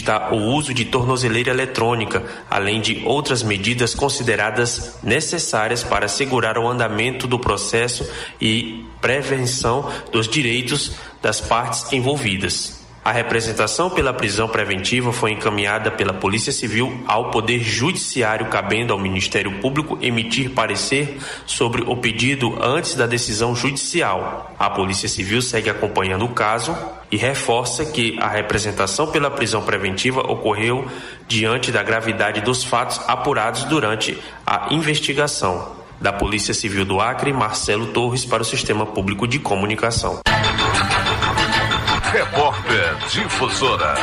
o uso de tornozeleira eletrônica, além de outras medidas consideradas necessárias para assegurar o andamento do processo e prevenção dos direitos das partes envolvidas. A representação pela prisão preventiva foi encaminhada pela Polícia Civil ao Poder Judiciário, cabendo ao Ministério Público emitir parecer sobre o pedido antes da decisão judicial. A Polícia Civil segue acompanhando o caso e reforça que a representação pela prisão preventiva ocorreu diante da gravidade dos fatos apurados durante a investigação. Da Polícia Civil do Acre, Marcelo Torres para o Sistema Público de Comunicação. Repórter Difusora.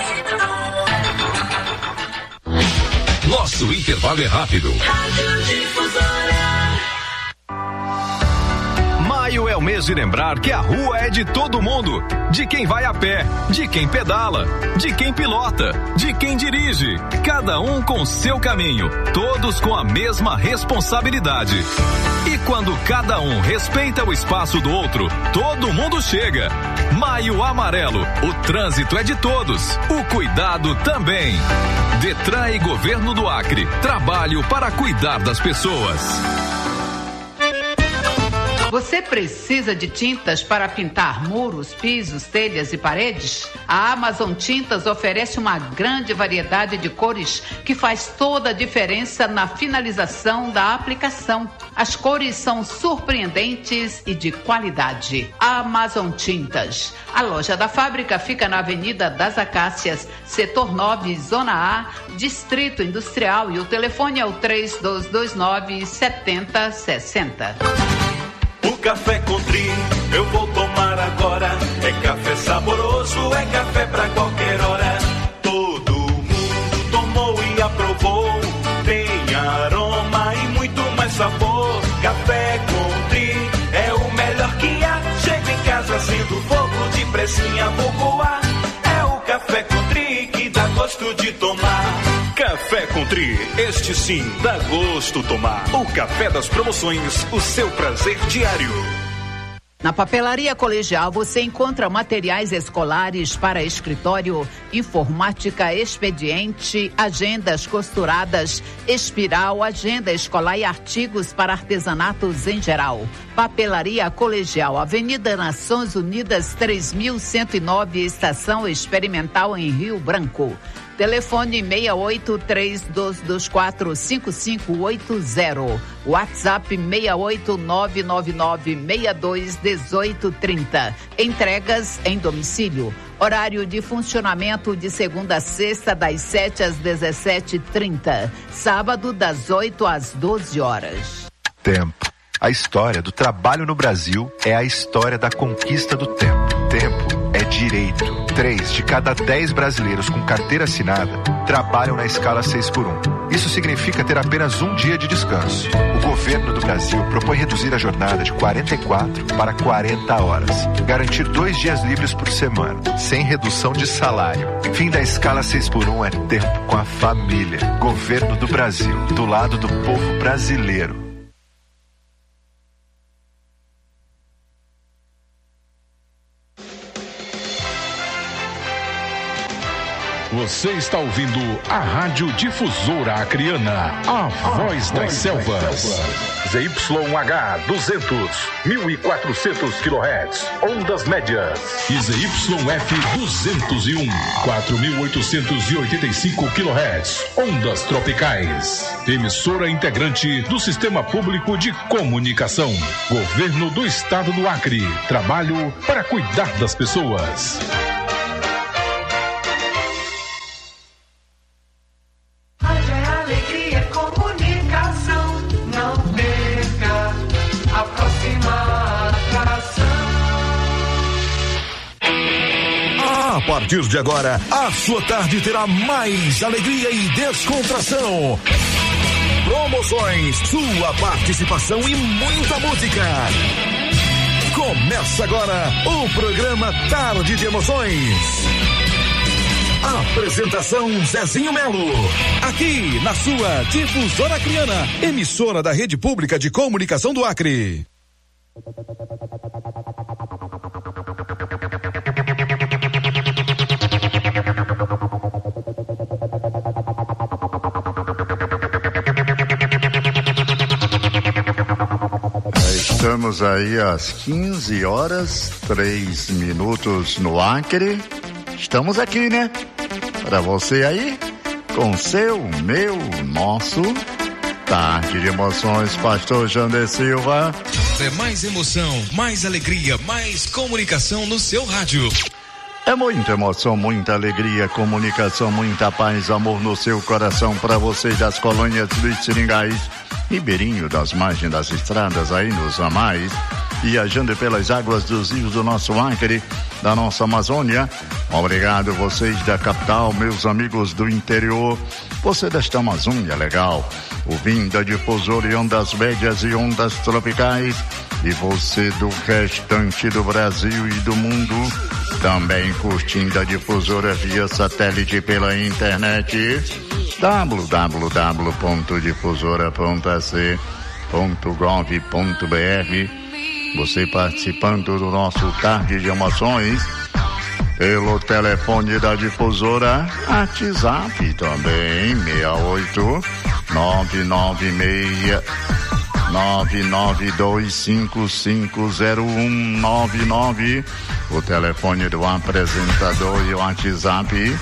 Nosso intervalo é rápido. Maio é o mês de lembrar que a rua é de todo mundo. De quem vai a pé, de quem pedala, de quem pilota, de quem dirige. Cada um com seu caminho, todos com a mesma responsabilidade. E quando cada um respeita o espaço do outro, todo mundo chega. Maio Amarelo, o trânsito é de todos, o cuidado também. Detran e Governo do Acre, trabalho para cuidar das pessoas. Você precisa de tintas para pintar muros, pisos, telhas e paredes? A Amazon Tintas oferece uma grande variedade de cores que faz toda a diferença na finalização da aplicação. As cores são surpreendentes e de qualidade. Amazon Tintas. A loja da fábrica fica na Avenida das Acácias, Setor 9, Zona A, Distrito Industrial, e o telefone é o 3229-7060. O café Country eu vou tomar agora. É café saboroso, é café pra qualquer hora. Todo mundo tomou e aprovou. Tem aroma e muito mais sabor. Café Country é o melhor que há. Chega em casa sendo fogo de pressinha, vou voar. É o Café Country que dá gosto de tomar. Café Country, este sim dá gosto tomar. O café das promoções, o seu prazer diário. Na Papelaria Colegial você encontra materiais escolares para escritório, informática, expediente, agendas costuradas, espiral, agenda escolar e artigos para artesanatos em geral. Papelaria Colegial, Avenida Nações Unidas 3109, Estação Experimental em Rio Branco. Telefone 6832245580. WhatsApp 68999621830. Entregas em domicílio. Horário de funcionamento de segunda a sexta, das 7 às 17h30. Sábado, das 8 às 12 horas. Tempo. A história do trabalho no Brasil é a história da conquista do tempo. Tempo é direito. 3 de cada 10 brasileiros com carteira assinada trabalham na escala 6x1. Isso significa ter apenas um dia de descanso. O governo do Brasil propõe reduzir a jornada de 44 para 40 horas. Garantir 2 dias livres por semana, sem redução de salário. Fim da escala 6x1 é tempo com a família. Governo do Brasil, do lado do povo brasileiro. Você está ouvindo a Rádio Difusora Acreana, a voz das selvas. ZYH 200, 1400 kHz, ondas médias. E ZYF 201, 4885 kHz, ondas tropicais. Emissora integrante do Sistema Público de Comunicação. Governo do Estado do Acre. Trabalho para cuidar das pessoas. A partir de agora, a sua tarde terá mais alegria e descontração. Promoções, sua participação e muita música. Começa agora o programa Tarde de Emoções. Apresentação Zezinho Melo. Aqui na sua Difusora Acreana, emissora da Rede Pública de Comunicação do Acre. Estamos aí às 15 horas, 3 minutos no Acre. Estamos aqui, né? Para você aí, com seu, meu, nosso Tarde de Emoções, Pastor Jander Silva. É mais emoção, mais alegria, mais comunicação no seu rádio. É muita emoção, muita alegria, comunicação, muita paz, amor no seu coração para vocês das colônias dos Seringais, Ribeirinho, das margens das estradas aí nos ramais, viajando pelas águas dos rios do nosso Acre, da nossa Amazônia. Obrigado vocês da capital, meus amigos do interior, você desta Amazônia legal, ouvindo a Difusora e ondas médias e ondas tropicais, e você do restante do Brasil e do mundo, também curtindo a Difusora via satélite pela internet, www.difusora.ac.gov.br. Você participando do nosso Tarde de Emoções pelo telefone da Difusora, WhatsApp também, 992550199, o telefone do apresentador e o WhatsApp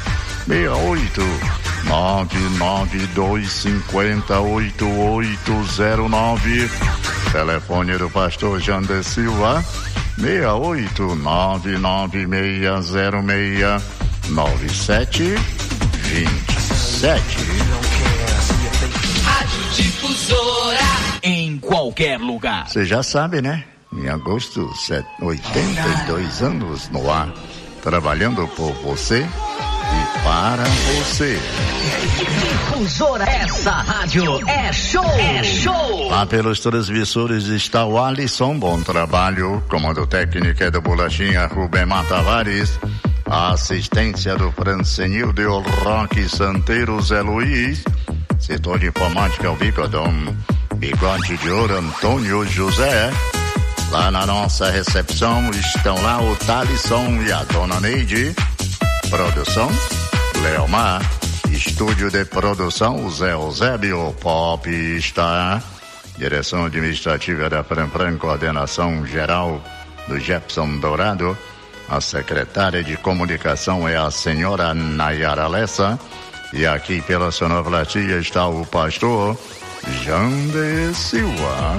68992508809, telefone do pastor Jander Silva 68996069727. Rádio Difusora em qualquer lugar. Você já sabe, né? Em agosto, 82 anos no ar, trabalhando por você e para você. Difusora, essa rádio é show, é show. Lá pelos transmissores está o Alisson, bom trabalho. Comando técnico é do Bolachinha Rubemar Tavares. A assistência do Francenildo e o Roque Santeiro Zé Luiz. Setor de informática é o Bigodão. Bigode de ouro Antônio José. Lá na nossa recepção estão lá o Thalisson e a Dona Neide. Produção, Leomar. Estúdio de produção, Zé Eusébio Pop está. Direção administrativa da Franfran, coordenação geral do Jefferson Dourado. A secretária de comunicação é a senhora Nayara Lessa. E aqui pela sonoplastia está o pastor Jander Silva.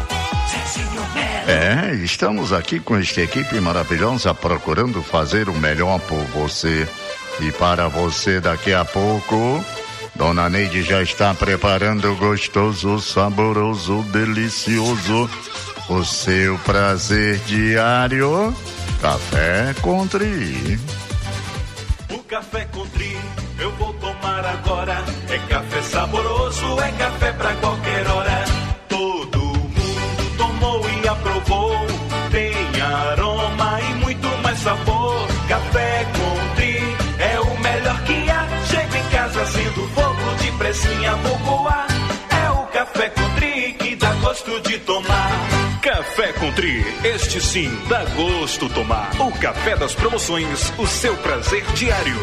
Estamos aqui com esta equipe maravilhosa procurando fazer o melhor por você. E para você daqui a pouco, Dona Neide já está preparando gostoso, saboroso, delicioso, o seu prazer diário, Café Country. O Café Country eu vou tomar agora, é café saboroso, é café pra qualquer hora. Todo mundo tomou e aprovou, tem aroma e muito mais sabor. Café Country é o melhor que há. Chega em casa sendo fogo de pressinha, vou coar. É o Café Country que dá gosto de tomar. Café Country, este sim dá gosto tomar. O café das promoções, o seu prazer diário.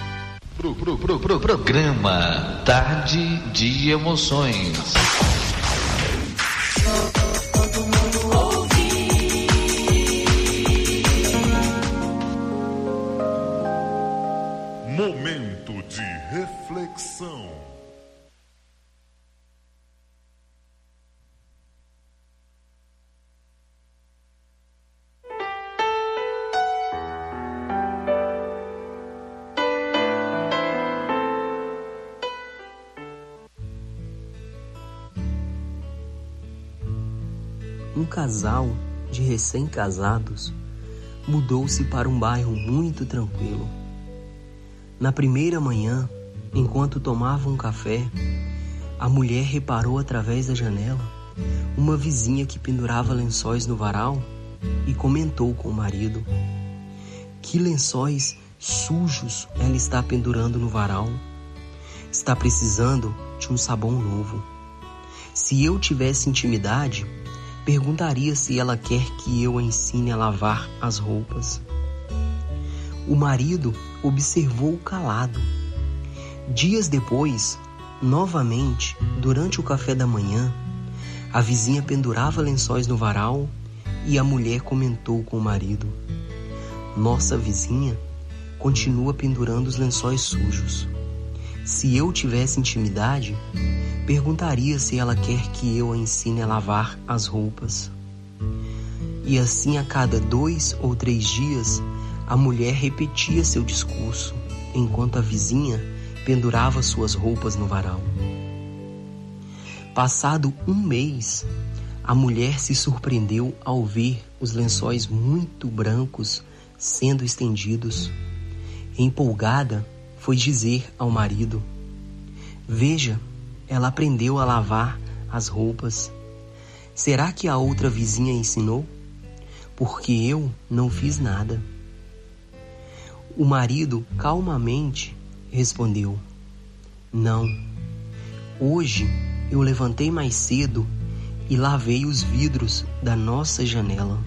Programa Tarde de Emoções. Momento de reflexão. Um casal de recém-casados mudou-se para um bairro muito tranquilo. Na primeira manhã, enquanto tomavam um café, a mulher reparou através da janela uma vizinha que pendurava lençóis no varal e comentou com o marido: "Que lençóis sujos ela está pendurando no varal. Está precisando de um sabão novo. Se eu tivesse intimidade, perguntaria se ela quer que eu a ensine a lavar as roupas." O marido observou calado. Dias depois, novamente, durante o café da manhã, A vizinha pendurava lençóis no varal e a mulher comentou com o marido: nossa vizinha continua pendurando os lençóis sujos. Se eu tivesse intimidade, perguntaria se ela quer que eu a ensine a lavar as roupas. E assim, a cada 2 ou 3 dias, a mulher repetia seu discurso, enquanto a vizinha pendurava suas roupas no varal. Passado 1 mês, a mulher se surpreendeu ao ver os lençóis muito brancos sendo estendidos. Empolgada, foi dizer ao marido: veja, ela aprendeu a lavar as roupas. Será que a outra vizinha ensinou? Porque eu não fiz nada. O marido calmamente respondeu: não, hoje eu levantei mais cedo e lavei os vidros da nossa janela.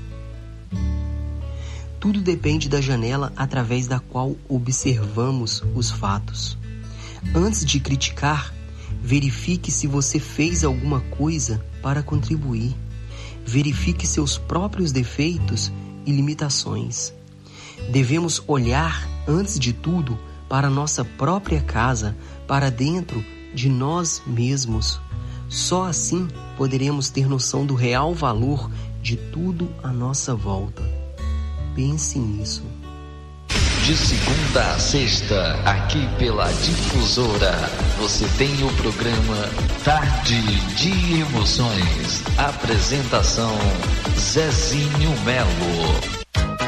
Tudo depende da janela através da qual observamos os fatos. Antes de criticar, verifique se você fez alguma coisa para contribuir. Verifique seus próprios defeitos e limitações. Devemos olhar, antes de tudo, para nossa própria casa, para dentro de nós mesmos. Só assim poderemos ter noção do real valor de tudo à nossa volta. Pense nisso. De segunda a sexta, aqui pela Difusora, você tem o programa Tarde de Emoções. Apresentação: Zezinho Melo.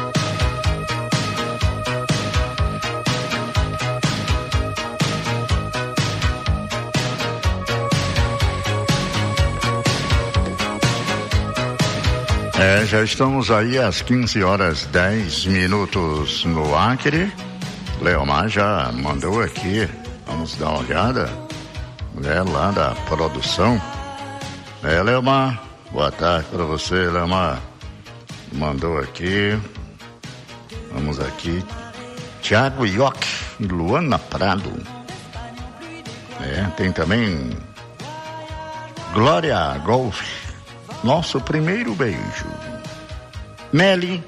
Já estamos aí às 15h10 no Acre. Leomar já mandou aqui, vamos dar uma olhada, lá da produção. Leomar, boa tarde para você, Leomar. Mandou aqui, vamos aqui, Tiago Ioc e Luana Prado. Tem também Glória Golf, nosso primeiro beijo. Meli,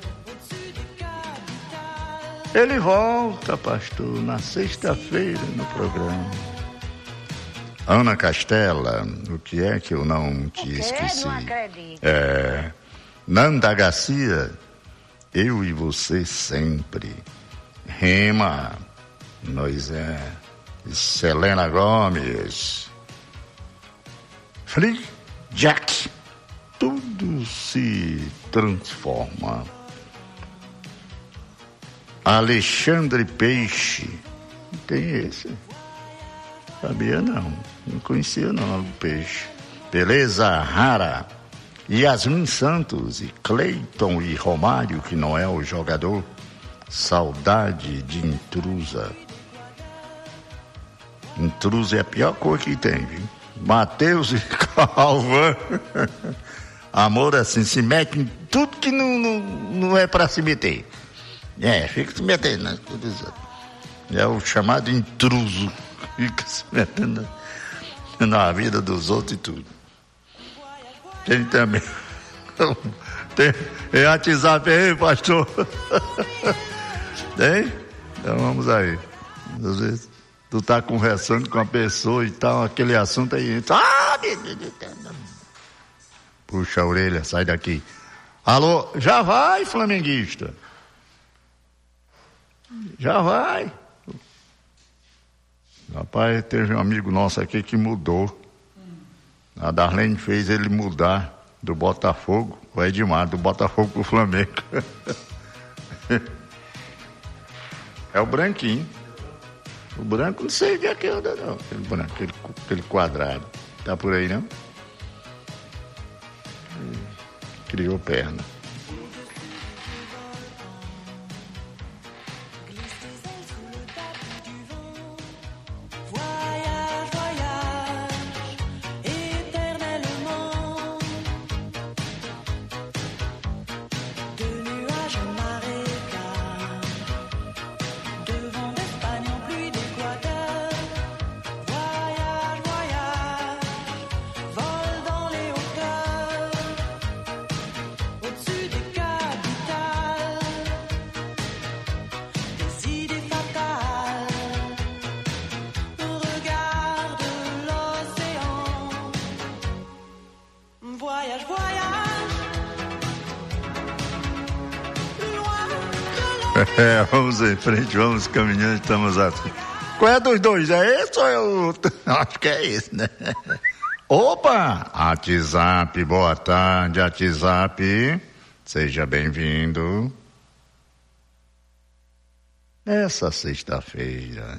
ele volta, pastor, na sexta-feira no programa. Ana Castela, o que é que eu não te esqueci? Não acredito. Nanda Garcia, eu e você sempre. Rema, nós Selena Gomes. Free Jack. Tudo se transforma. Alexandre Peixe. Tem esse? Sabia não. Não conhecia não o Peixe. Beleza Rara. Yasmin Santos e Cleiton e Romário, que não é o jogador. Saudade de Intrusa. Intrusa é a pior coisa que tem, viu? Matheus e Calvan. Amor assim, se mete em tudo que não é pra se meter. Fica se metendo, né? É o chamado intruso. Fica se metendo na vida dos outros e tudo. Tem também. Tem WhatsApp aí, pastor? Tem? Então vamos aí. Às vezes tu tá conversando com a pessoa e tal, aquele assunto aí. Puxa a orelha, sai daqui. Alô, já vai, flamenguista. Já vai. Rapaz, teve um amigo nosso aqui que mudou. A Darlene fez ele mudar do Botafogo, o Edmar, do Botafogo pro Flamengo. É o branquinho. O branco não sei onde é que anda, não. Aquele branco, aquele quadrado. Tá por aí, não? Criou perna. Vol dans les hauts Vamos em frente, vamos caminhando, estamos assim. Qual é dos dois? É esse ou é o outro? Acho que é esse, né? Opa! WhatsApp, boa tarde, WhatsApp. Seja bem-vindo. Nessa sexta-feira,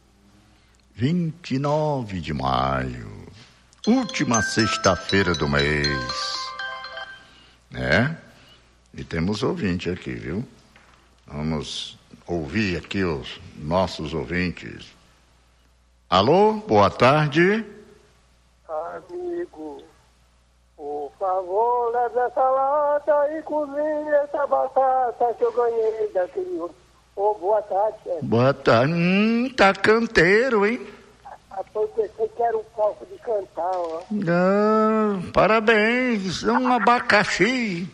29 de maio, última sexta-feira do mês, né? E temos ouvinte aqui, viu? Vamos ouvir aqui os nossos ouvintes. Alô, boa tarde. Amigo, por favor, leve essa lata e cozinhe essa batata que eu ganhei daquele outro. Boa tarde, chefe. Boa tarde. Tá canteiro, hein? Eu pensei que era um palco de cantar, ó. Não, parabéns, é um abacaxi.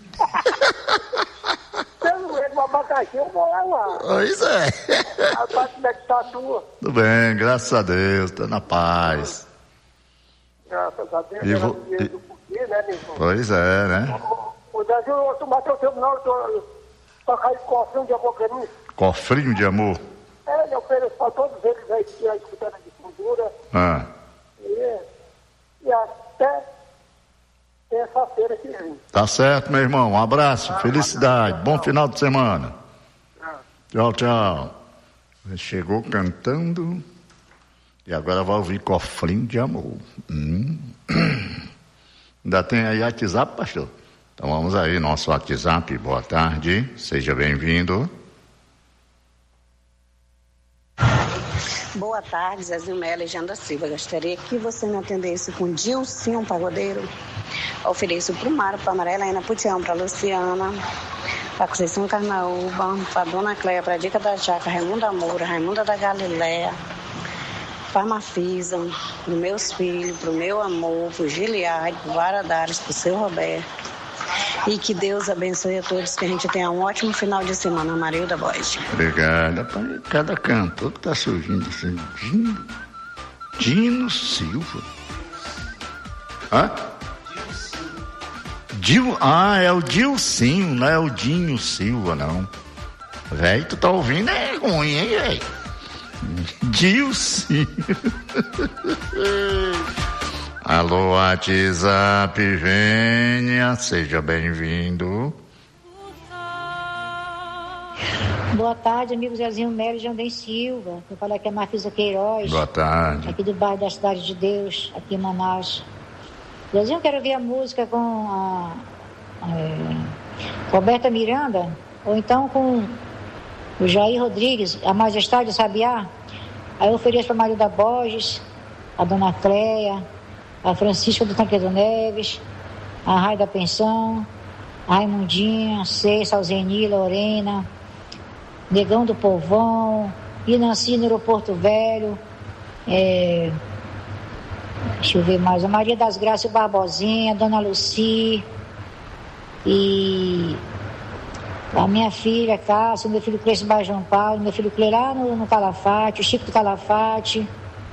Você não vê um abacaxi, eu vou lá. Pois é. Rapaz, como é que tá a tua? Tudo bem, graças a Deus, tá na paz. Graças a Deus, do porquê, né, meu irmão? Pois é, né? O Brasil, tu bateu o teu não, tocar esse cofrinho de amor pra mim. Cofrinho de amor? Eu ofereço pra todos eles aí que estão escutando a difusora. E até terça-feira que vem. Tá certo, meu irmão. Um abraço, felicidade, bom final de semana. Tchau, tchau. Chegou cantando e agora vai ouvir Cofrinho de Amor. Ainda tem aí WhatsApp, pastor? Então vamos aí, nosso WhatsApp. Boa tarde, seja bem-vindo. Boa tarde, Zezimé Alexandra Silva. Gostaria que você me atendesse com Dilcinho Pagodeiro. Ofereço para o Mário, para a Amarela, Ana Putião, para a Luciana, para a Conceição Carnaúba, para a Dona Cléia, para a Dica da Jaca, Raimunda Moura, Raimunda da Galileia, para a Mafisa, para os meus filhos, para o meu amor, para o Giliade, para o Varadares, para o seu Roberto. E que Deus abençoe a todos, que a gente tenha um ótimo final de semana. Marilda Boyd. Obrigado. Cada cantor que está surgindo assim, Dino Silva. Hã? É o Dilcinho, não é o Dinho Silva, não. Velho, tu tá ouvindo, é ruim, hein, velho? Dilcinho. Alô, WhatsApp, venha, seja bem-vindo. Boa tarde, amigo Zezinho Melo de Andem Silva. Eu falo aqui é Marfisa Queiroz. Boa tarde. Aqui do bairro da Cidade de Deus, aqui em Manaus. Zezinho, eu quero ouvir a música com a Roberta Miranda, ou então com o Jair Rodrigues, A Majestade do Sabiá. Aí eu ofereço para a Marilda Borges, a Dona Cléia, a Francisca do Tancredo Neves, a Rai da Pensão, a Raimundinha, Cessa, Alzeni, Lorena, Negão do Povão, Inanci no Aeroporto Velho, deixa eu ver mais, a Maria das Graças Barbosinha, Dona Luci, e a minha filha Cássia, meu filho Cleiton Bairro João Paulo, meu filho Cleiton lá no Calafate, o Chico do Calafate.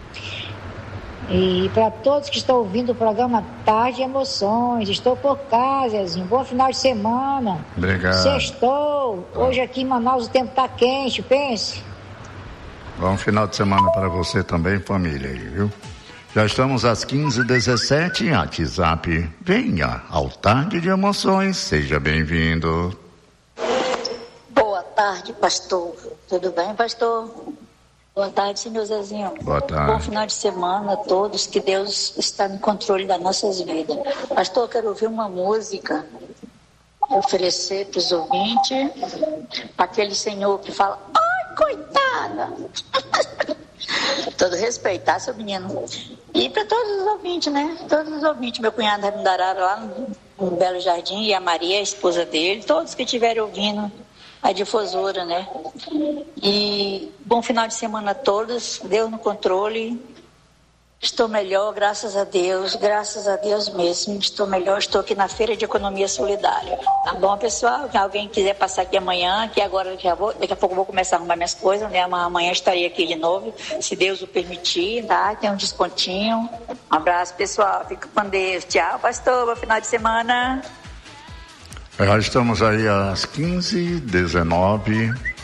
E para todos que estão ouvindo o programa Tarde de Emoções, estou por cá, Zezinho. Bom final de semana. Obrigado. Sextou. Hoje aqui em Manaus o tempo está quente, pense. Bom final de semana para você também, família, aí, viu? Já estamos às 15h17, WhatsApp. Venha ao Tarde de Emoções, seja bem-vindo. Boa tarde, pastor. Tudo bem, pastor? Boa tarde, senhor Zezinho. Boa tarde. Bom final de semana a todos, que Deus está no controle das nossas vidas. Pastor, eu quero ouvir uma música, oferecer para os ouvintes, para aquele senhor que fala, ai, coitada! Todo respeito, tá, seu menino? E para todos os ouvintes, né? Todos os ouvintes, meu cunhado Ramindarara lá no Belo Jardim, e a Maria, a esposa dele, todos que estiverem ouvindo a difusora, né? E bom final de semana a todos, Deus no controle. Estou melhor, graças a Deus mesmo. Estou melhor, estou aqui na Feira de Economia Solidária. Tá bom, pessoal? Se alguém quiser passar aqui amanhã, que agora daqui a pouco eu vou começar a arrumar minhas coisas, né? Amanhã estarei aqui de novo, se Deus o permitir, tá? Tem um descontinho. Um abraço, pessoal. Fica com Deus. Tchau, pastor. Bom final de semana. Já estamos aí às 15h19.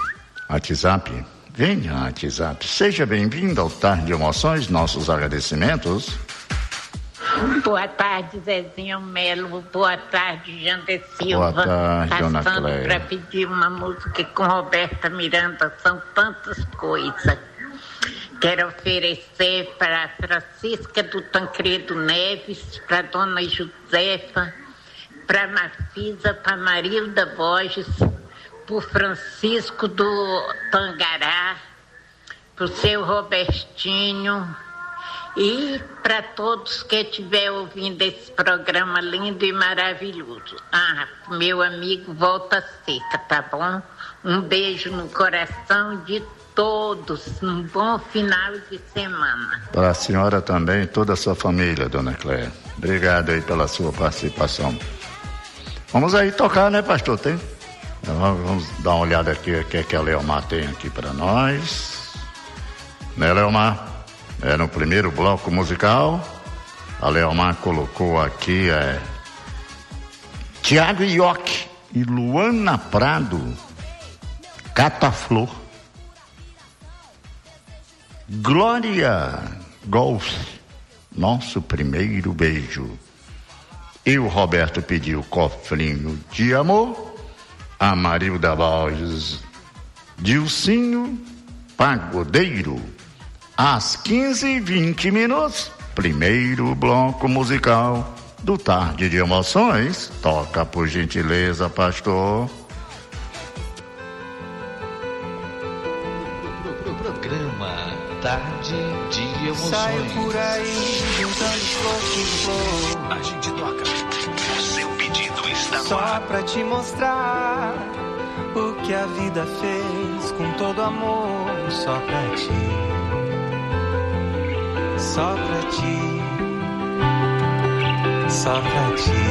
WhatsApp. Venha, WhatsApp. Seja bem-vindo ao Tarde de Emoções, nossos agradecimentos. Boa tarde, Zezinho Melo. Boa tarde, Jander Silva. Boa tarde, Dona Passando Cléia. para pedir uma música com Roberta Miranda. São tantas coisas. Quero oferecer para a Francisca do Tancredo Neves, para a Dona Josefa, para a Mafisa, para a Marilda Borges, para o Francisco do Tangará, para o seu Robertinho e para todos que estiver ouvindo esse programa lindo e maravilhoso. Meu amigo Volta Seca, tá bom? Um beijo no coração de todos, um bom final de semana. Para a senhora também e toda a sua família, Dona Cléia. Obrigado aí pela sua participação. Vamos aí tocar, né, pastor? Tem? Vamos dar uma olhada aqui o que a Leomar tem aqui para nós. Né, Leomar? No primeiro bloco musical, a Leomar colocou aqui Tiago Ioc e Luana Prado, Cataflor. Glória Golf, nosso primeiro beijo. E o Roberto pediu Cofrinho de Amor. A Marilda Borges, Dilcinho, Pagodeiro. Às 15h20, primeiro bloco musical do Tarde de Emoções. Toca, por gentileza, pastor. Programa Tarde de Emoções. Sai por aí juntando flor com flor. A gente toca. O seu pedido está no Só ar. pra te mostrar o que a vida fez com todo amor. Só pra ti. Só pra ti. Só pra ti.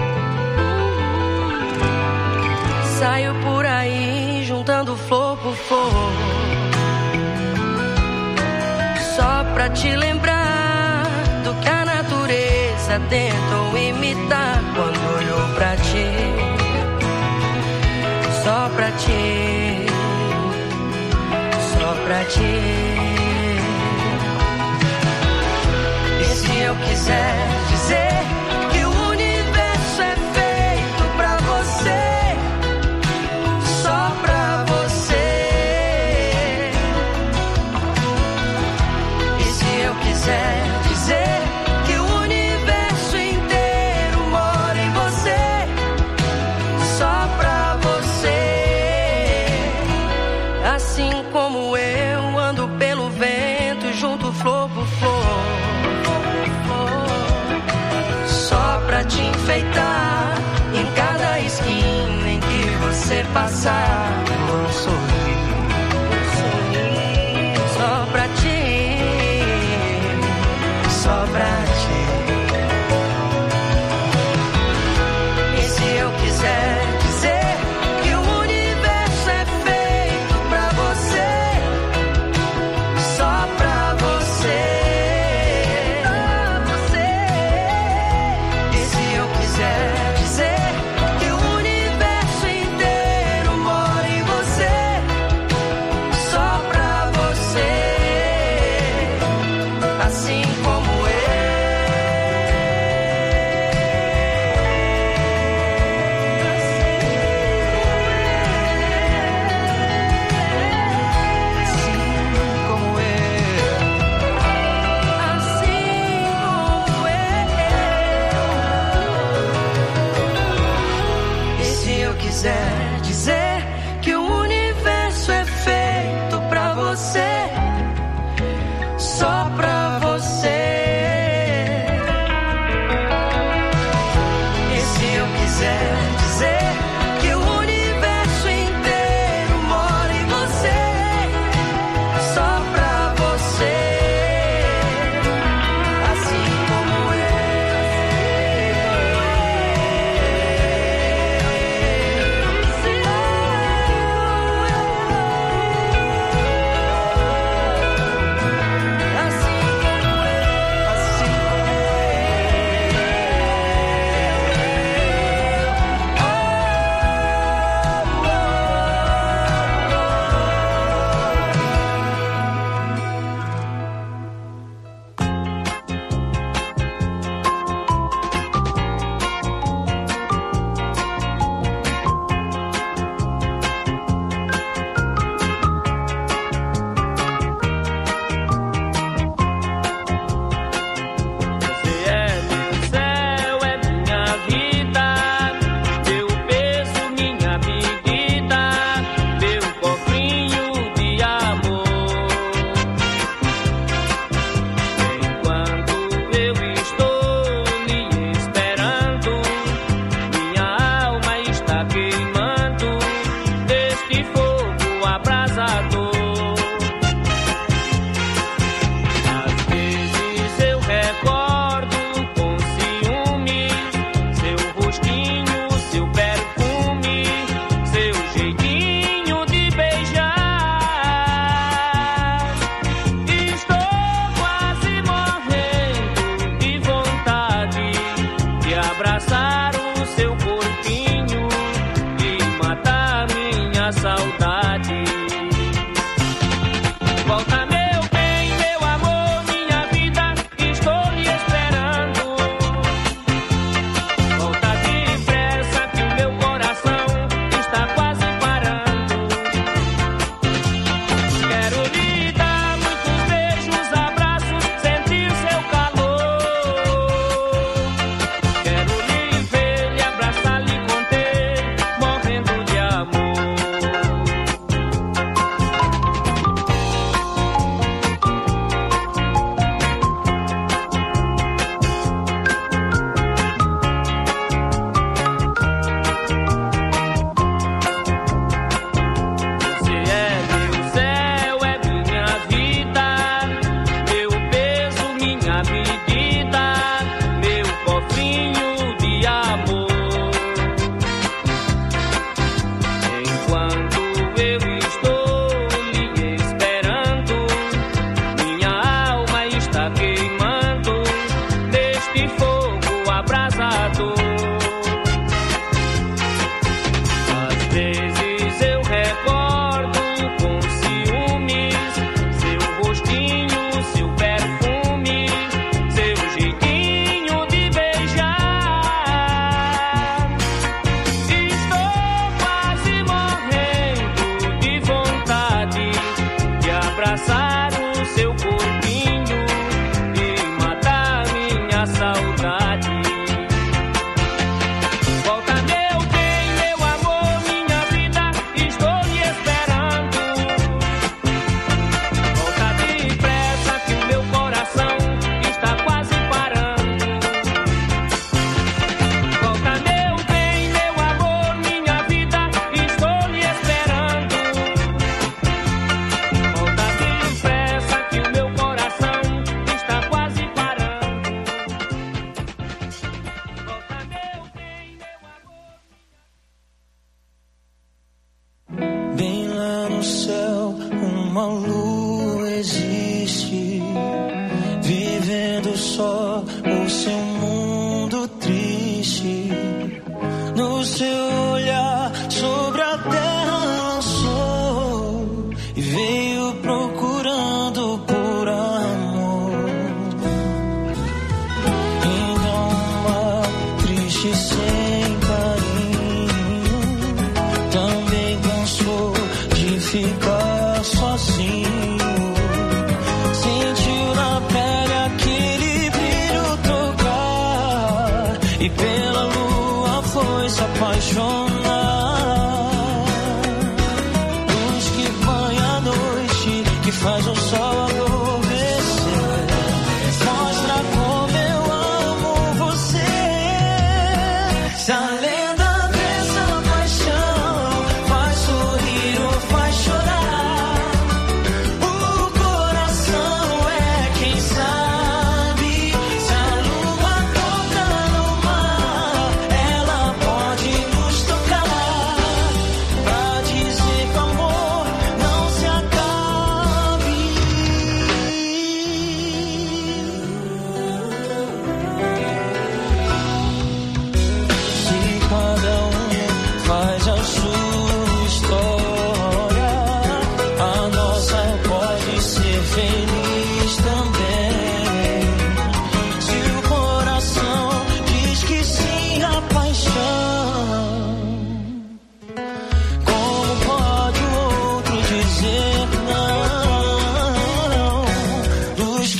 Saio por aí juntando flor por flor, só pra te lembrar do que a natureza tentou imitar quando olhou pra ti. Só pra ti, só pra ti. E se eu quiser dizer que o universo é feito pra você, só pra você. E se eu quiser dizer que o universo inteiro mora em você, só pra você. Assim como eu ando pelo vento, junto flor por flor, só pra te enfeitar em cada esquina em que você passar. Vou sorrir, só pra ti, só pra ti. E se eu quiser dizer que o universo é feito pra você, só pra você. E se eu quiser dizer que o universo inteiro mora em você, só pra você. Assim como e se eu quiser dizer que o universo é feito pra você, só pra você. E se eu quiser dizer que o universo inteiro mora em você, só pra você. Assim como assim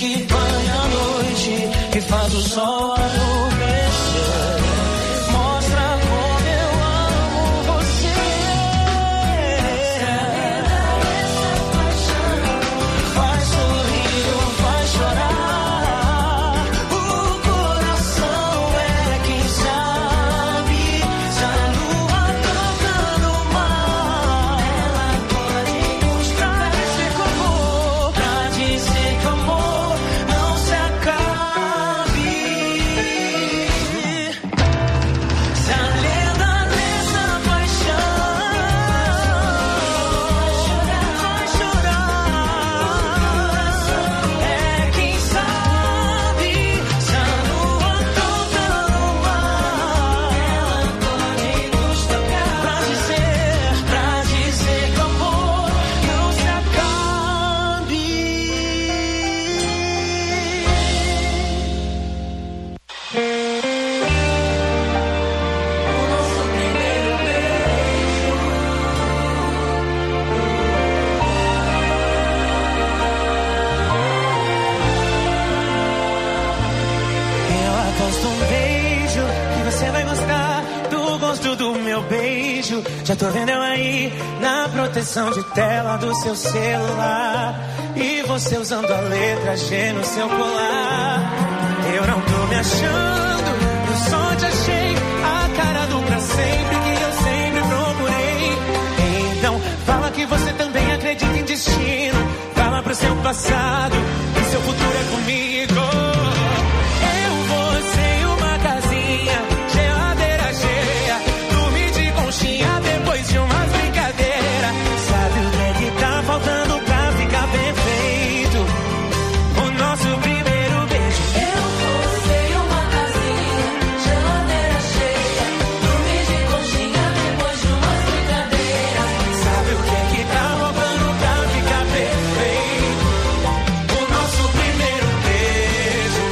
que banha a noite e faz o sol adormecer. Mostra como eu amo você. Faz sorrir ou faz chorar. O coração é quem sabe. Se a lua toca no mar, ela pode nos trazer amor, pra dizer que amor não se acabe. Se a lenda dessa paixão vai chorar, é quem sabe. Se a lua toca no mar, ela pode nos tocar, pra dizer que amor não se acabe. O nosso primeiro beijo. Eu aposto um beijo que você vai gostar do gosto do meu beijo. Já tô vendo eu aí na proteção de tela do seu celular, e você usando a letra G no seu colar. Eu não tô me achando, eu só te achei a cara do pra sempre que eu sempre procurei. Então fala que você também acredita em destino. Fala pro seu passado que seu futuro é comigo. Eu, você e uma casinha, geladeira cheia, dormir de conchinha depois de umas brincadeiras. Sabe o que tá faltando pra ficar perfeito? O nosso primeiro beijo. Eu, você e uma casinha, geladeira cheia, dormir de conchinha depois de umas brincadeiras. Sabe o que tá faltando pra ficar perfeito? O nosso primeiro beijo.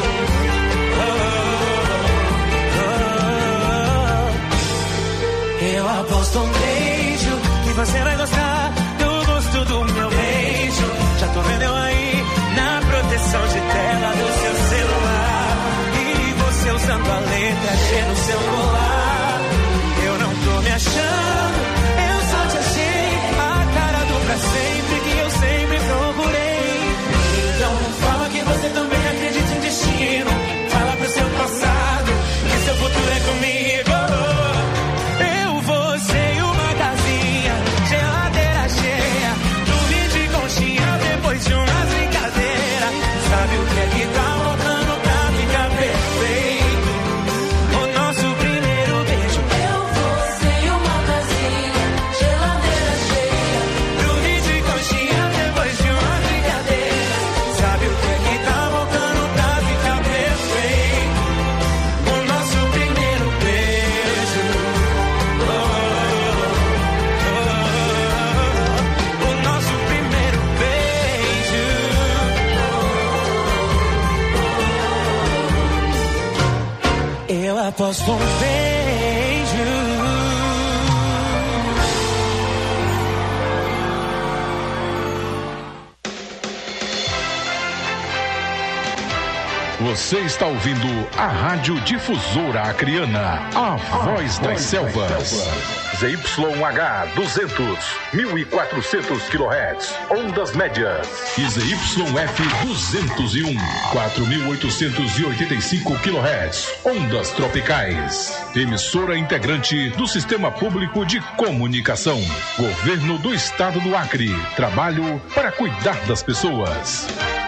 Eu aposto um beijo que você vai gostar do gosto do meu beijo. Já tô vendo eu aí na proteção de tela do seu celular, e você usando a letra G no seu colar. Eu não tô me achando, eu só te achei a cara do pra sempre que eu sempre procurei. Então fala que você também acredita em destino. Fala pro seu passado que seu futuro é comigo. Eu, você e uma casinha, geladeira cheia, dormir de conchinha depois de umas brincadeiras. Sabe o que tá faltando pra ficar perfeito? O nosso primeiro beijo. Eu, você e uma casinha, geladeira cheia, dormir de conchinha depois de umas brincadeiras. Sabe o que tá faltando pra ficar perfeito? O nosso primeiro beijo. O nosso primeiro beijo. Eu aposto um beijo. Você está ouvindo a Rádio Difusora Acreana, a voz das selvas. ZYH 200, 1400 kHz, ondas médias. E ZYF 201, 4885 kHz, ondas tropicais. Emissora integrante do Sistema Público de Comunicação. Governo do Estado do Acre. Trabalho para cuidar das pessoas.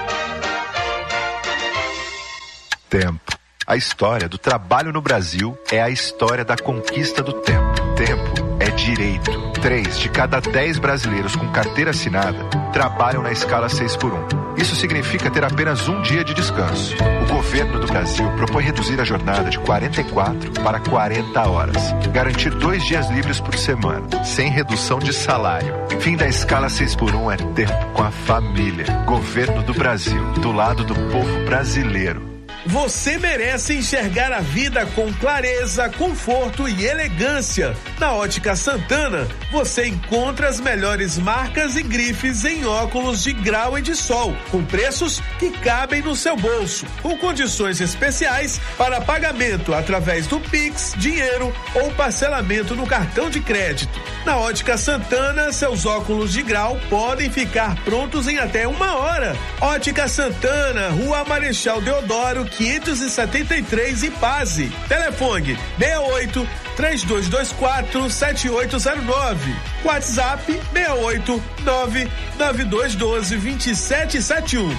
Tempo. A história do trabalho no Brasil é a história da conquista do tempo. Tempo é direito. 3 de cada 10 brasileiros com carteira assinada trabalham na escala 6x1. Isso significa ter apenas um dia de descanso. O governo do Brasil propõe reduzir a jornada de 44 para 40 horas. Garantir 2 dias livres por semana, sem redução de salário. Fim da escala 6x1 é tempo com a família. Governo do Brasil, do lado do povo brasileiro. Você merece enxergar a vida com clareza, conforto e elegância. Na Ótica Santana, você encontra as melhores marcas e grifes em óculos de grau e de sol, com preços que cabem no seu bolso, com condições especiais para pagamento através do Pix, dinheiro ou parcelamento no cartão de crédito. Na Ótica Santana, seus óculos de grau podem ficar prontos em até 1 hora. Ótica Santana, Rua Marechal Deodoro, 573, Ipase. Telefone 68 3224 7809. WhatsApp 68 99212 2771.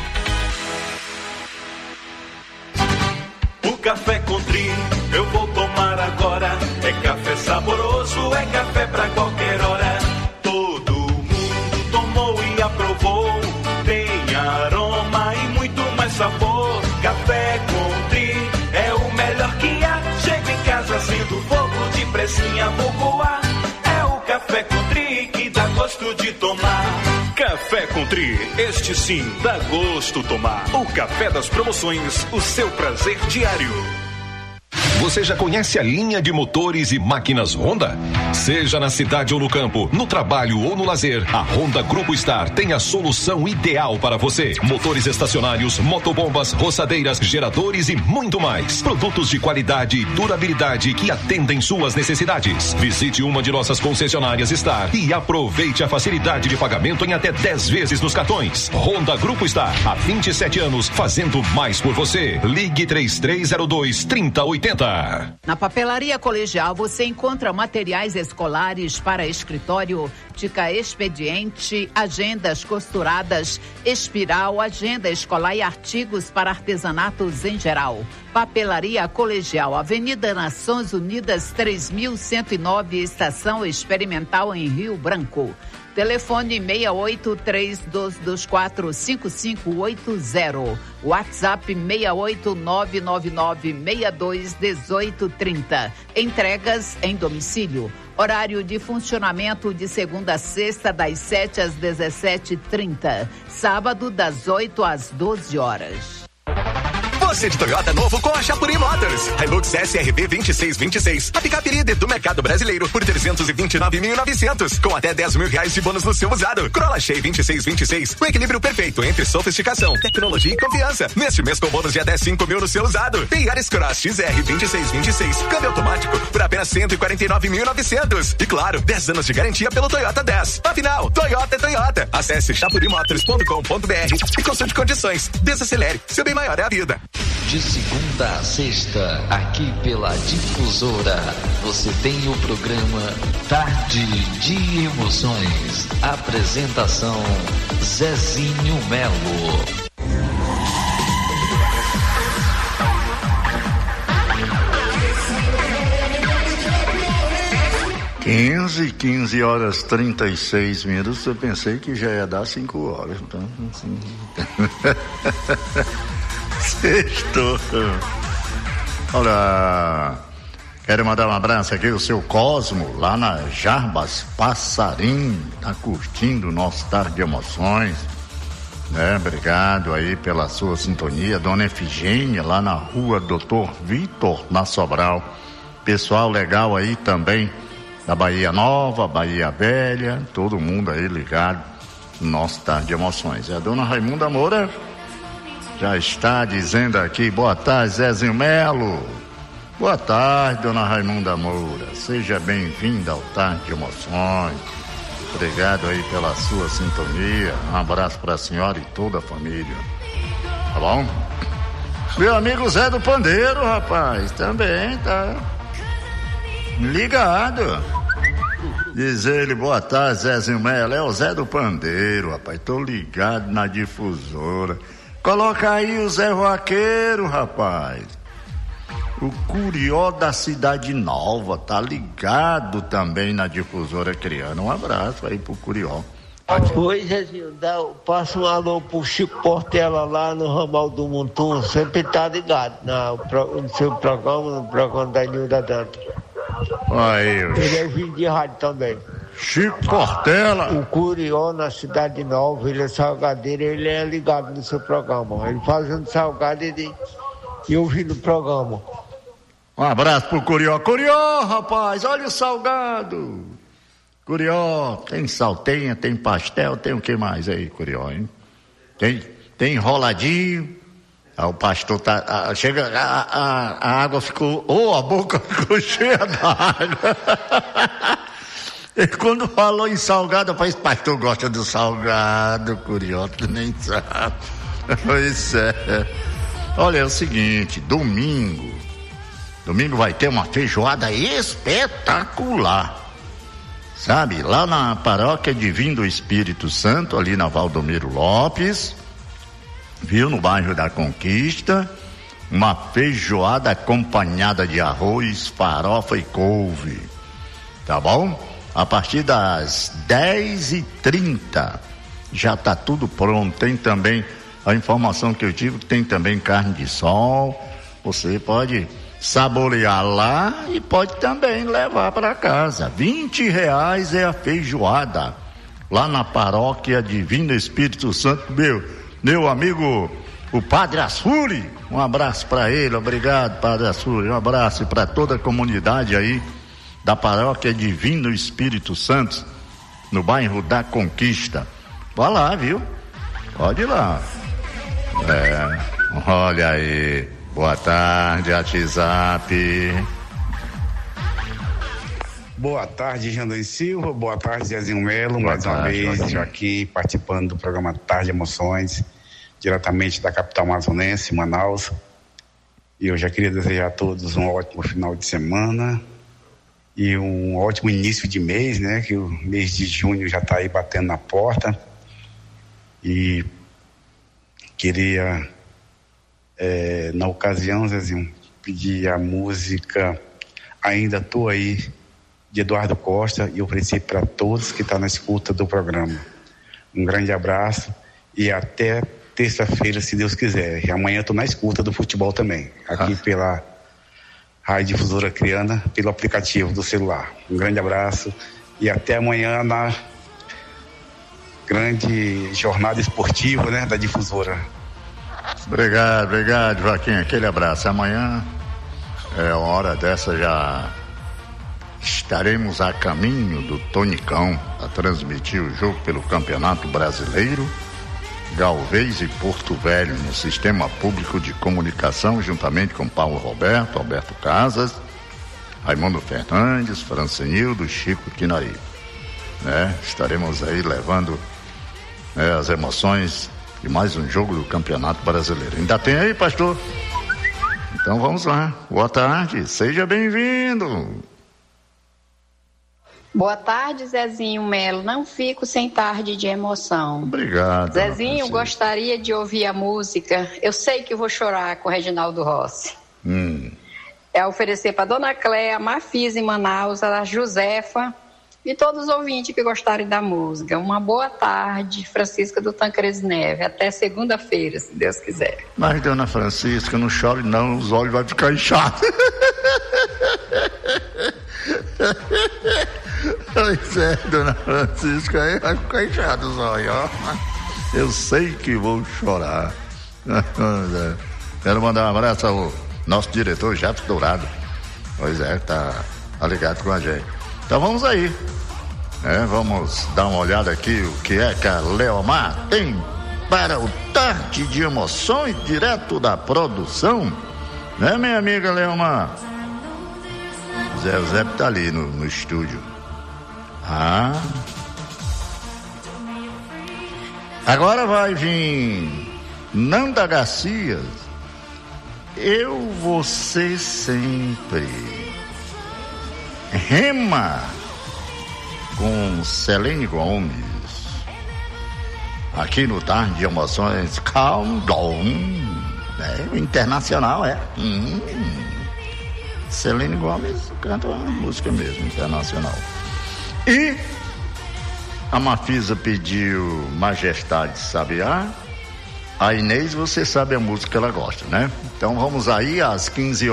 O café Country eu vou tomar agora. É café saboroso, é café pra qualquer hora. Todo mundo tomou e aprovou. Tem aroma e muito mais sabor. Café Country é o melhor que há. Chega em casa sendo fogo de pressinha, vou voar. É o Café Country que dá gosto de tomar. Café Country, este sim dá gosto tomar. O café das promoções, o seu prazer diário. Você já conhece a linha de motores e máquinas Honda? Seja na cidade ou no campo, no trabalho ou no lazer, a Honda Grupo Star tem a solução ideal para você. Motores estacionários, motobombas, roçadeiras, geradores e muito mais. Produtos de qualidade e durabilidade que atendem suas necessidades. Visite uma de nossas concessionárias Star e aproveite a facilidade de pagamento em até 10 vezes nos cartões. Honda Grupo Star, há 27 anos, fazendo mais por você. Ligue 3302-3080. Na Papelaria Colegial você encontra materiais escolares para escritório, tica expediente, agendas costuradas, espiral, agenda escolar e artigos para artesanatos em geral. Papelaria Colegial, Avenida Nações Unidas 3109, Estação Experimental em Rio Branco. Telefone 68-3224-5580. WhatsApp 68999621830. Entregas em domicílio. Horário de funcionamento de segunda a sexta, das 7 às 17h30. Sábado, das 8 às 12 horas. Você de Toyota novo com a Chapuri Motors. Hilux SRV 2626. A picape líder do mercado brasileiro por 329.900. Com até 10 mil reais de bônus no seu usado. Corolla Shea 2626. O equilíbrio perfeito entre sofisticação, tecnologia e confiança. Neste mês com bônus de até 5 mil no seu usado. Tem Yaris Cross XR 2626. Câmbio automático por apenas 149.900. E claro, 10 anos de garantia pelo Toyota 10. Afinal, Toyota é Toyota. Acesse chapurimotors.com.br e consulte condições. Desacelere. Seu bem maior é a vida. De segunda a sexta, aqui pela Difusora, você tem o programa Tarde de Emoções. Apresentação Zezinho Melo. 15 horas 36 minutos. Eu pensei que já ia dar 5 horas. Então, assim... Sextou. Olha, quero mandar um abraço aqui ao seu Cosmo, lá na Jarbas Passarim, tá curtindo o nosso Tarde de Emoções, né? Obrigado aí pela sua sintonia. Dona Efigênia, lá na rua Doutor Vitor, na Sobral. Pessoal legal aí também, da Bahia Nova, Bahia Velha, todo mundo aí ligado no nosso Tarde de Emoções. E a dona Raimunda Moura já está dizendo aqui, boa tarde, Zezinho Melo. Boa tarde, dona Raimunda Moura. Seja bem-vinda ao Tarde de Emoções. Obrigado aí pela sua sintonia. Um abraço para a senhora e toda a família. Tá bom? Meu amigo Zé do Pandeiro, rapaz, também tá ligado. Diz ele, boa tarde, Zezinho Melo. É o Zé do Pandeiro, rapaz. Tô ligado na Difusora. Coloca aí o Zé Vaqueiro, rapaz. O Curió da Cidade Nova, tá ligado também na Difusora Criando. Um abraço aí pro Curió. Oi, Zezinho, passa um alô pro Chico Portela lá no Ramal do Montum, sempre tá ligado no seu programa, no programa da Nilda Danta. Aí, ele é vídeo de rádio também. Chico Portela. O Curió na Cidade Nova, ele é salgadeiro, ele é ligado no seu programa. Ele fazendo salgado, ele e ouvindo o programa. Um abraço pro Curió. Curió, rapaz, olha o salgado. Curió, tem saltenha, tem pastel, tem o que mais aí, Curió, hein? Tem enroladinho. O pastor chega, a água ficou, a boca ficou cheia d'água. E quando falou em salgado, eu falei, esse pastor gosta do salgado, Curió, tu nem sabe. Pois é. Olha, é o seguinte, domingo vai ter uma feijoada espetacular. Sabe, lá na paróquia Divino do Espírito Santo, ali na Valdomiro Lopes, viu, no bairro da Conquista, uma feijoada acompanhada de arroz, farofa e couve, tá bom? A partir das 10h30 já tá tudo pronto. Tem também a informação que eu tive, que tem também carne de sol, você pode saborear lá e pode também levar para casa. R$20 é a feijoada lá na paróquia Divino Espírito Santo, meu amigo o Padre Assuri. Um abraço para ele, obrigado, Padre Assuri. Um abraço para toda a comunidade aí da paróquia Divino Espírito Santo, no bairro da Conquista. Vá lá, viu? Pode ir lá. Olha aí. Boa tarde, WhatsApp. Boa tarde, Jandan Silva. Boa tarde, Zezinho Melo. Mais uma vez, aqui participando do programa Tarde de Emoções, diretamente da capital amazonense, Manaus. E eu já queria desejar a todos um ótimo final de semana e um ótimo início de mês, né? Que o mês de junho já está aí batendo na porta. E queria, na ocasião, Zezinho, pedir a música Ainda Tô Aí, de Eduardo Costa, e oferecer para todos que estão na escuta do programa. Um grande abraço e até terça-feira, se Deus quiser. E amanhã estou na escuta do futebol também, aqui pela Rádio Difusora Criana, pelo aplicativo do celular. Um grande abraço e até amanhã na grande jornada esportiva, né, da Difusora. Obrigado, Joaquim. Aquele abraço. Amanhã, uma hora dessa, já estaremos a caminho do Tonicão a transmitir o jogo pelo Campeonato Brasileiro, Galvez e Porto Velho, no Sistema Público de Comunicação, juntamente com Paulo Roberto, Alberto Casas, Raimundo Fernandes, Francenildo, Chico Quinari. Estaremos aí levando as emoções de mais um jogo do Campeonato Brasileiro. Ainda tem aí, pastor? Então vamos lá. Boa tarde, seja bem-vindo. Boa tarde, Zezinho Melo. Não fico sem tarde de emoção. Obrigado. Zezinho, gostaria de ouvir a música Eu Sei Que Vou Chorar, com Reginaldo Rossi. É oferecer para Dona Cléia, a Mafisa em Manaus, a Josefa e todos os ouvintes que gostarem da música. Uma boa tarde, Francisca do Tancredo Neves. Até segunda-feira, se Deus quiser. Mas, Dona Francisca, não chore não, os olhos vão ficar inchados. Pois é, Dona Francisca, aí vai ficar inchado os olhos, ó. Eu sei que vou chorar. Quero mandar um abraço ao nosso diretor, Jefferson Dourado. Pois é, tá ligado com a gente. Então vamos aí. Vamos dar uma olhada aqui o que é que a Leomar tem para o Tarde de Emoções, direto da produção. Né, minha amiga Leomar? Zé tá ali no estúdio. Agora vai vir Nanda Garcia. Eu, você sempre. Rema com Selene Gomes. Aqui no Tarde de Emoções, Calm Down. Internacional, Selene Gomes canta uma música mesmo, internacional. E a Mafisa pediu Majestade Sabiá. A Inês, você sabe a música que ela gosta, né? Então vamos aí às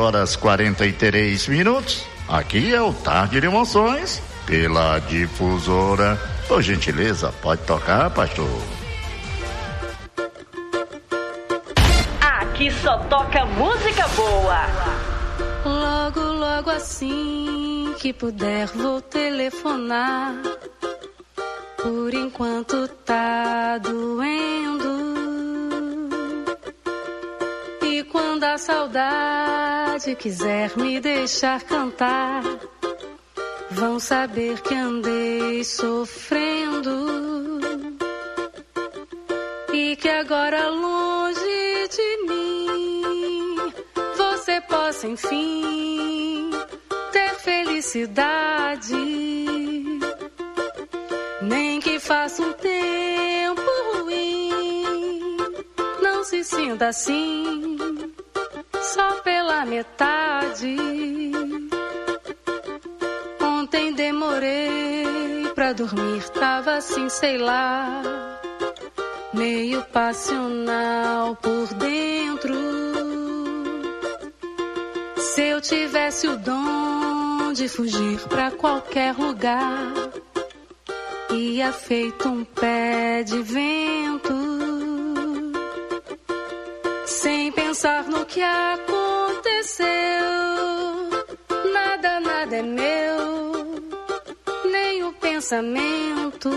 15h43. Aqui é o Tarde de Emoções, pela Difusora. Por gentileza, pode tocar, pastor? aqui só toca música boa. Logo, logo assim que puder vou telefonar. Por enquanto tá doendo. E quando a saudade quiser me deixar cantar, vão saber que andei sofrendo. E que agora longe de mim você possa enfim ter felicidade. Nem que faça um tempo ruim, não se sinta assim, só pela metade. Ontem demorei pra dormir, tava assim, sei lá, meio passional por dentro. Se eu tivesse o dom de fugir pra qualquer lugar, ia feito um pé de vento, sem pensar no que aconteceu. Nada, nada é meu, nem o pensamento.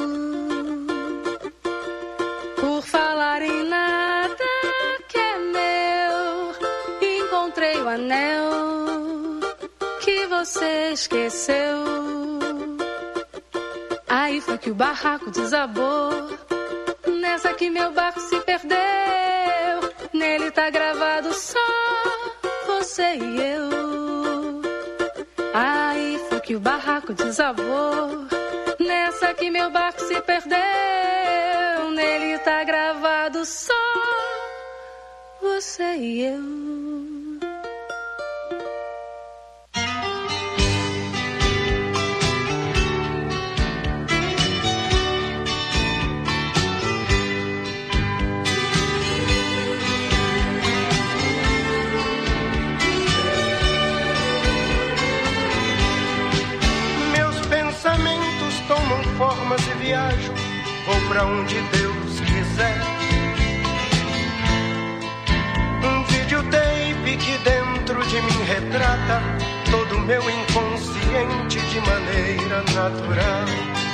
Por falar em nada que é meu, encontrei o anel que você esqueceu. Aí foi que o barraco desabou, nessa que meu barco se perdeu. Nele tá gravado só você e eu. Aí foi que o barraco desabou, nessa que meu barco se perdeu. Nele tá gravado só você e eu. Formas e viajo, vou pra onde Deus quiser. Um videotape que dentro de mim retrata todo o meu inconsciente de maneira natural.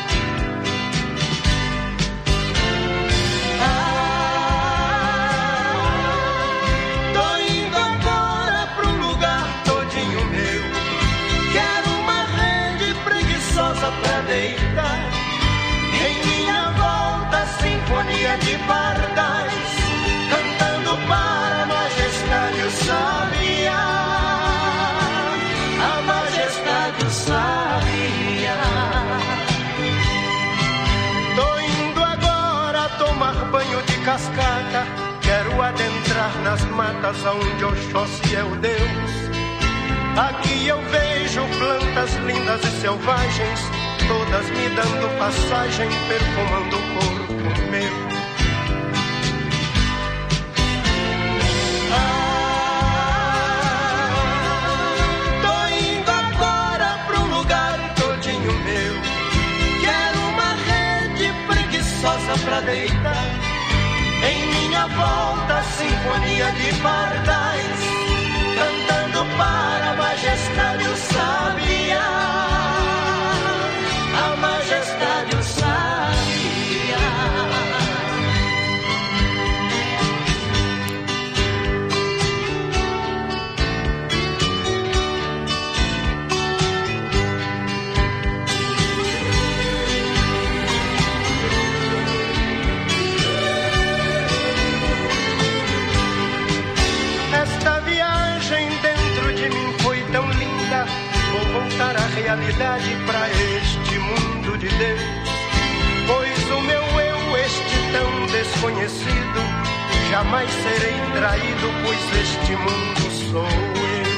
Tô indo agora pro lugar todinho meu. Quero uma rede preguiçosa pra deitar. Em minha volta, sinfonia de pardais, cantando para a majestade o sabiá. A majestade o sabiá. Tô indo agora tomar banho de cascata. Quero adentrar nas matas onde Oxóssi é o Deus. Aqui eu vejo plantas lindas e selvagens, todas me dando passagem, perfumando o corpo meu. Tô indo agora pro lugar todinho meu. Quero uma rede preguiçosa pra deitar. Em minha volta, sinfonia de pardais, cantando para a majestade o sabiá. A majestade o sabiá. Esta viagem dentro de mim foi tão linda. Vou voltar à realidade pra este mundo de Deus. Pois o meu eu, este tão desconhecido, jamais serei traído, pois este mundo sou eu.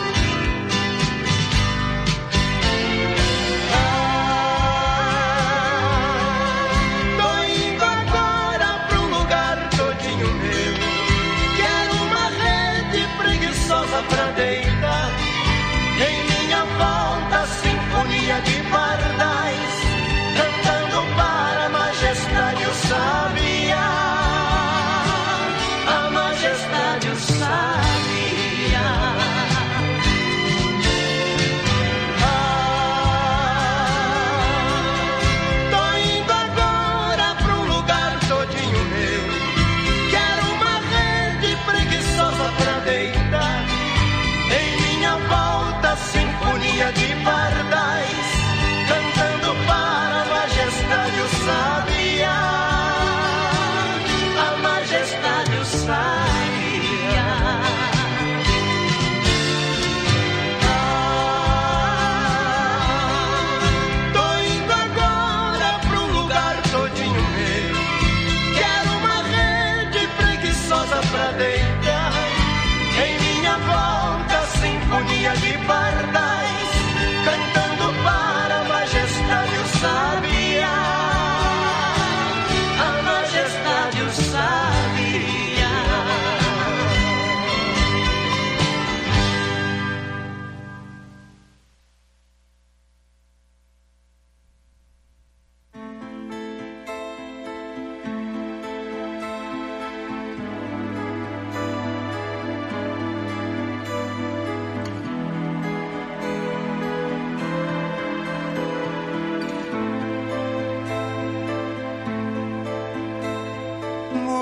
Tô indo agora pro lugar todinho meu. Quero uma rede preguiçosa pra deitar. Em minha volta, sinfonia de pardais, cantando para a majestade o sabiá. A majestade o sabiá.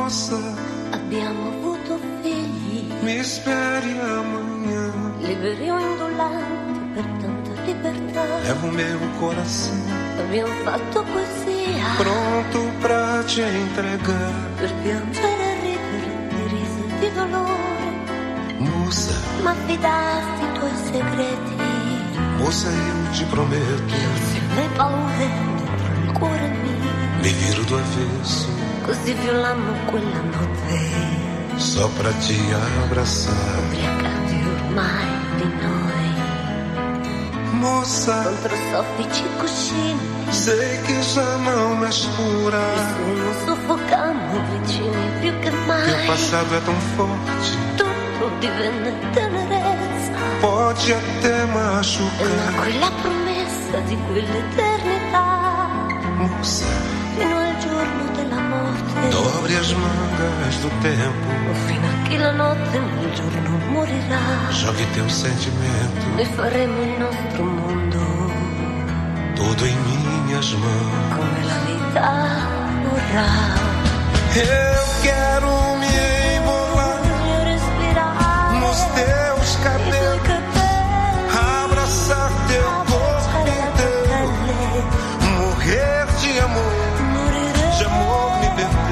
moça, abbiamo avuto figli. Mi speri amanhã. Liberi o indolente per tanta libertà. É o meu coração. Abbiamo fatto poesia. Pronto pra te entregar. Per piangere e ridere di risa e di dolore. Moça, ma affidasti i tuoi segreti. Moça, eu te prometo. Se hai paure dentro il cuore mio, mi viro do avesso. Così violammo quella notte. Só pra te abraçar. Ubriacati ormai di noi. Moça, contro soffici cuscini. Sei che já não és pura. E se non soffocammo vicini più che mai. Il passato è tão forte. Tutto divenne tenerezza. Pode até machucar. E quella promessa di quell'eternità. Moça, fino al giorno della morte. Dobre as mangas do tempo. Fino a che la notte nel giorno morirà. Jogue teu sentimento. Noi faremo il nostro mondo. Tudo em minhas mãos. Come la vita vorrà. Eu quero me embolar. Voglio respirare nos teus cabelos. Abraçar teu corpo inteiro. Morrer de amor. De amor me perder.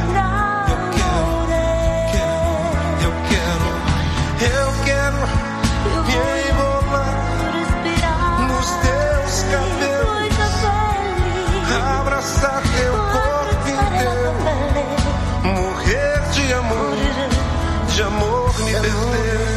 Eu quero me embolar nos teus cabelos. Abraçar teu corpo inteiro. Morrer de amor me perder.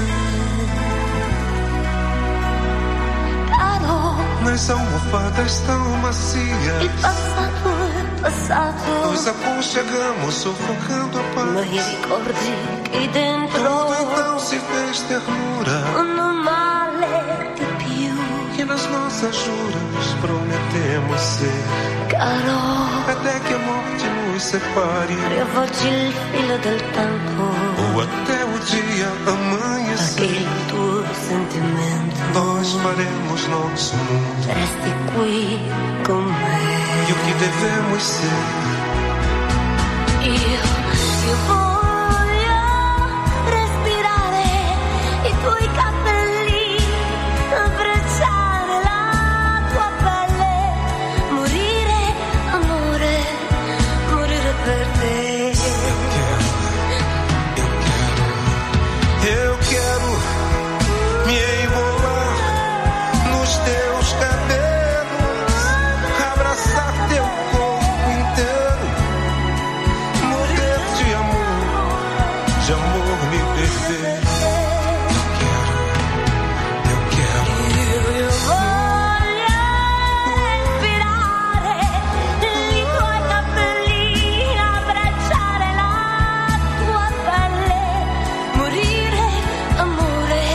Nas almofadas tão macias. Il passato è passato. Nós aconchegamos sufocando a paz. Ma i ricordi che dentro. Tudo então se fez ternura. Non male di più. Que nas nossas juras prometemos ser. Caro. Até que a morte nos separe. Riavvolgi il filo del tempo. Ou até o dia amanhecer. Perché il tuo sentimento. Nós faremos nosso mundo. Resti qui con me. E o que devemos ser. Io voglio respirare i tuoi capelli, abbracciare la tua pelle, morire, amore, morire per te. Eu quero me embolar nos teus cabelos, abraçar teu corpo inteiro, morrer de amor me perder. Eu quero. Io voglio respirare i tuoi capelli, abbracciare la tua pelle, morire, amore,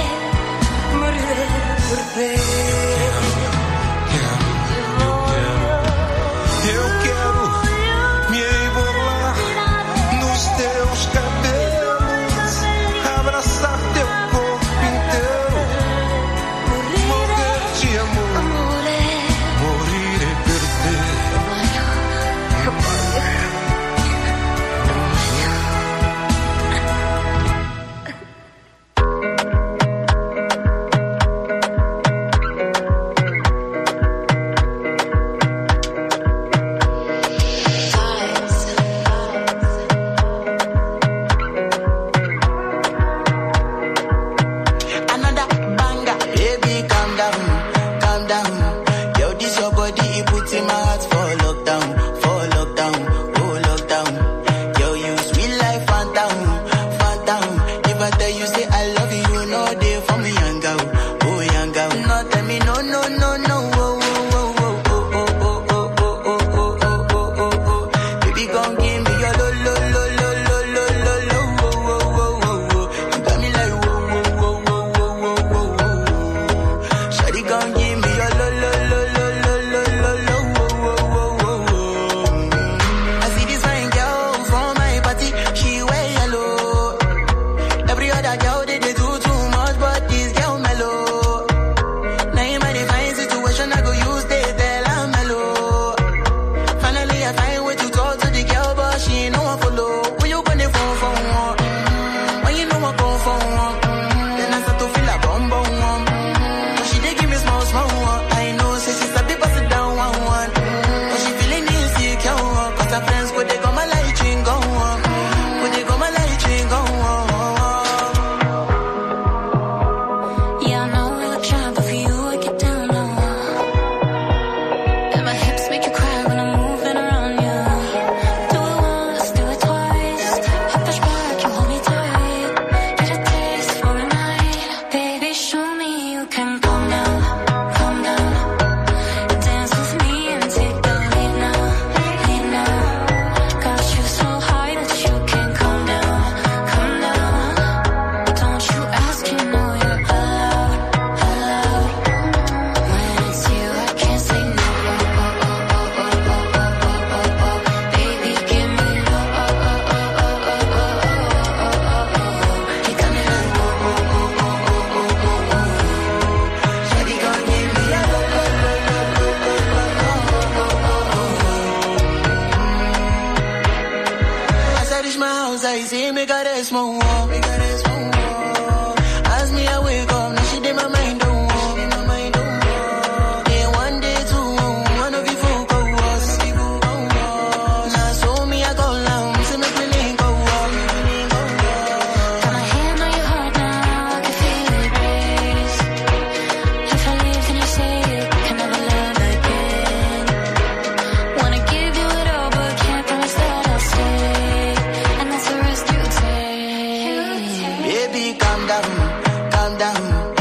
down.